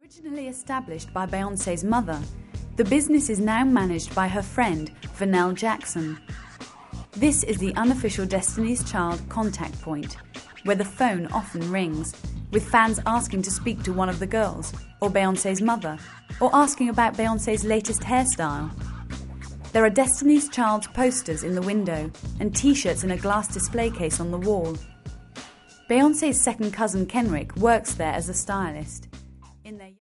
Originally established by Beyoncé's mother, the business is now managed by her friend, Vernell Jackson. This is the unofficial Destiny's Child contact point, where the phone often rings, with fans asking to speak to one of the girls, or Beyoncé's mother, or asking about Beyoncé's latest hairstyle. There are Destiny's Child posters in the window and T-shirts in a glass display case on the wall. Beyoncé's second cousin Kenrick works there as a stylist. In their